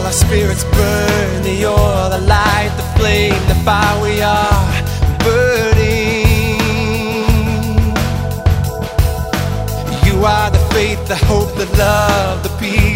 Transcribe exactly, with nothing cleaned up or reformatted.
our spirits burn. You're the light, the flame, the fire. We are burning. You are the faith, the hope, the love, the peace.